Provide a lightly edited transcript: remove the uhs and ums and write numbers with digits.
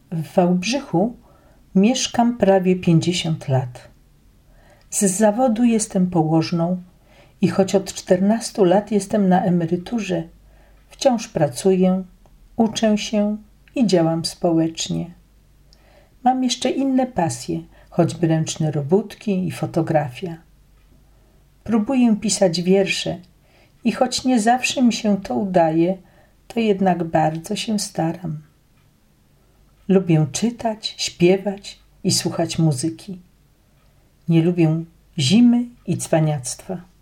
W Wałbrzychu mieszkam prawie 50 lat. Z zawodu jestem położną i choć od 14 lat jestem na emeryturze, wciąż pracuję, uczę się i działam społecznie. Mam jeszcze inne pasje, choćby ręczne robótki i fotografia. Próbuję pisać wiersze i choć nie zawsze mi się to udaje, to jednak bardzo się staram. Lubię czytać, śpiewać i słuchać muzyki. Nie lubię zimy i cwaniactwa.